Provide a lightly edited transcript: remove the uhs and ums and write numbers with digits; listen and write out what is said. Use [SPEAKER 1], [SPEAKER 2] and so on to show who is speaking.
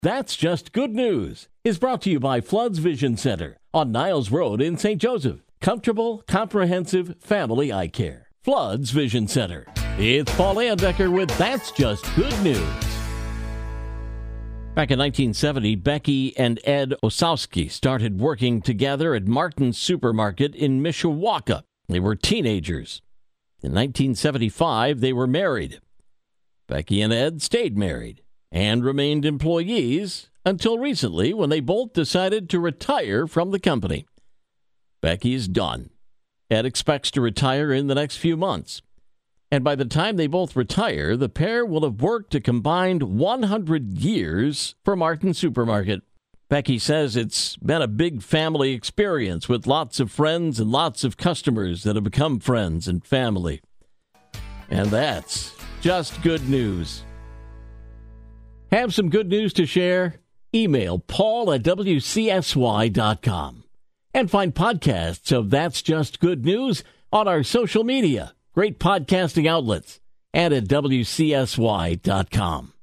[SPEAKER 1] That's Just Good News is brought to you by Floods Vision Center on Niles Road in St. Joseph. Comfortable, comprehensive family eye care. Floods Vision Center. It's Paul Landecker with That's Just Good News. Back in 1970, Becky and Ed Osowski started working together at Martin's Supermarket in Mishawaka. They were teenagers. In 1975, they were married. Becky and Ed stayed married and remained employees until recently when they both decided to retire from the company. Becky's done. Ed expects to retire in the next few months. And by the time they both retire, the pair will have worked a combined 100 years for Martin Supermarket. Becky says it's been a big family experience with lots of friends and lots of customers that have become friends and family. And that's just good news. Have some good news to share? Email paul@wcsy.com. And find podcasts of That's Just Good News on our social media, great podcasting outlets, and at wcsy.com.